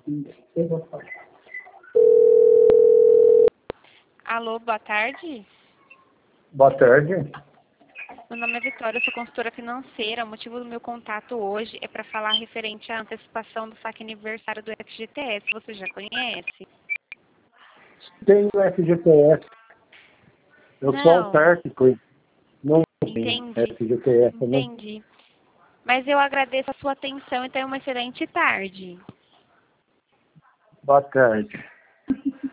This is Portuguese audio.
Eu vou falar. Alô, boa tarde. Boa tarde. Meu nome é Vitória, eu sou consultora financeira. O motivo do meu contato hoje é para falar referente à antecipação do saque aniversário do FGTS. Você já conhece? Tenho FGTS. Eu sou Não, autárquico. Não tenho entendi, FGTS, né? entendi. Mas eu agradeço a sua atenção e tenha uma excelente tarde. Boa tarde.